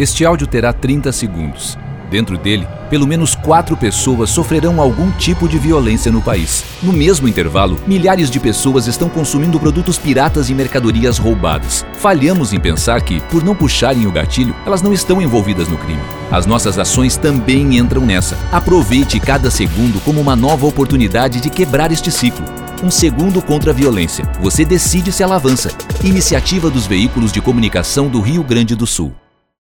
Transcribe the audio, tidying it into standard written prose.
Este áudio terá 30 segundos. Dentro dele, pelo menos 4 pessoas sofrerão algum tipo de violência no país. No mesmo intervalo, milhares de pessoas estão consumindo produtos piratas e mercadorias roubadas. Falhamos em pensar que, por não puxarem o gatilho, elas não estão envolvidas no crime. As nossas ações também entram nessa. Aproveite cada segundo como uma nova oportunidade de quebrar este ciclo. Um segundo contra a violência. Você decide se ela avança. Iniciativa dos Veículos de Comunicação do Rio Grande do Sul.